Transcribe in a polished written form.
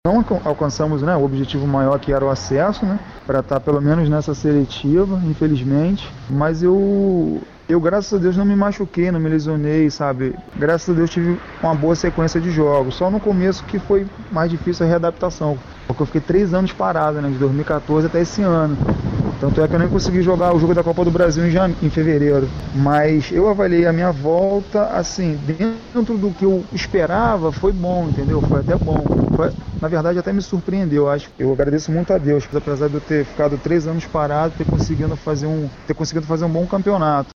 não alcançamos, né, o objetivo maior, que era o acesso, né, para estar pelo menos nessa seletiva, infelizmente. Mas eu, graças a Deus, não me machuquei, não me lesionei, sabe? Graças a Deus tive uma boa sequência de jogos. Só no começo que foi mais difícil a readaptação, porque eu fiquei 3 anos parado, né, de 2014 até esse ano. Tanto é que eu nem consegui jogar o jogo da Copa do Brasil em fevereiro. Mas eu avaliei a minha volta, assim, dentro do que eu esperava, foi bom, entendeu? Foi até bom. Na verdade, até me surpreendeu. Eu agradeço muito a Deus, apesar de eu ter ficado 3 anos parado, ter conseguido fazer um bom campeonato.